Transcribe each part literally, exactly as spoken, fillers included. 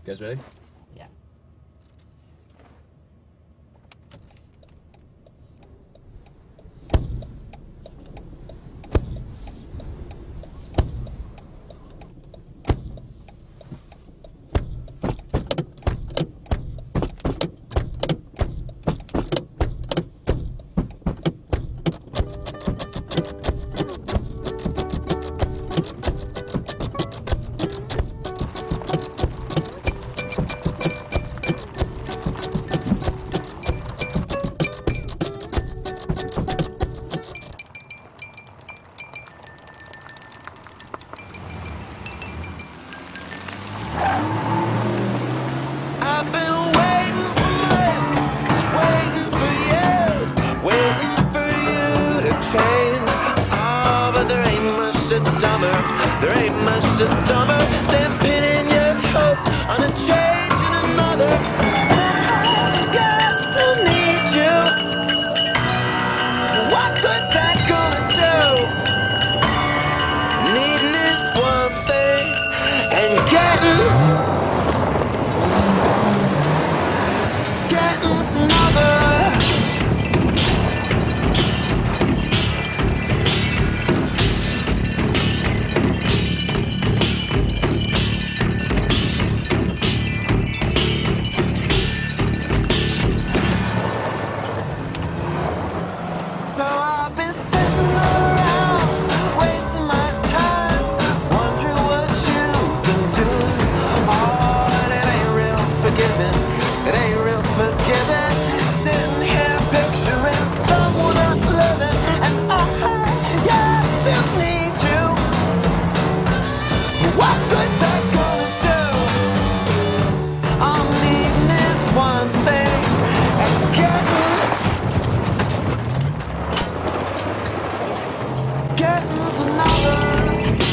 guys ready? Yeah. I've been waiting for months, waiting for years, waiting for you to change. Oh, but there ain't much that's dumber, there ain't much that's dumber than pinning your hopes on a change in another. And I still need you. What good's that gonna do? Needing is one thing, and getting Getting's another. So I've been sitting around, wasting my time, wondering what you've been doing. Oh, and it ain't real forgiving. It ain't real forgiving. Sitting here picturing someone else living, and oh, hey, yeah, I still need you. What good's that gonna do? All I'm needing is one thing, and getting, getting's another.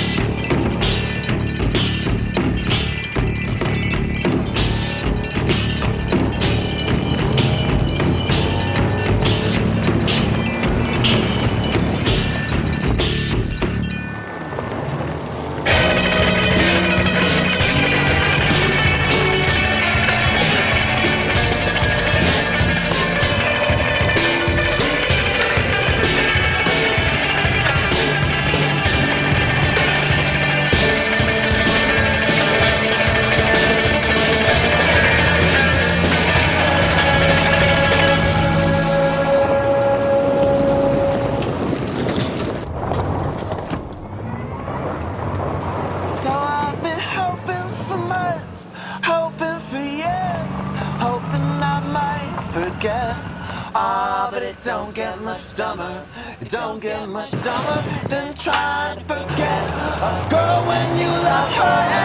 So I've been hoping for months, hoping for years, hoping I might forget. Ah, but it don't get much dumber, it don't get much dumber than trying to forget a girl when you love her.